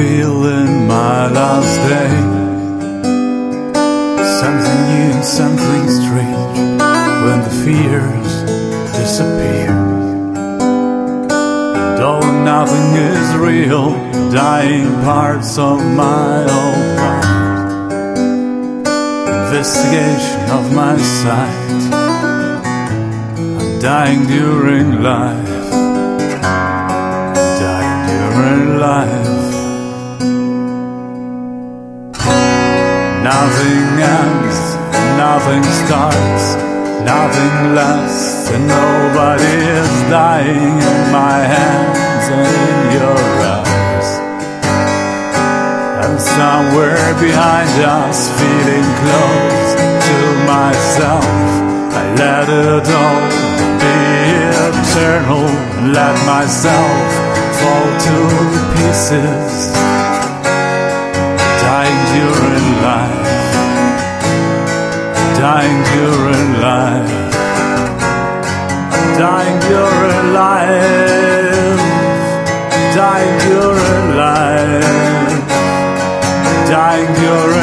feeling my last day. Something new and something strange when the fears disappear. And all nothing is real, dying parts of my old heart. Investigation of my sight, I'm dying during life. Life. Nothing ends, nothing starts, nothing lasts, and nobody is dying in my hands and in your eyes. I'm somewhere behind us, feeling close to myself. I let it all be eternal and let myself fall to pieces, dying during life, dying during life, dying during life, dying during life, dying during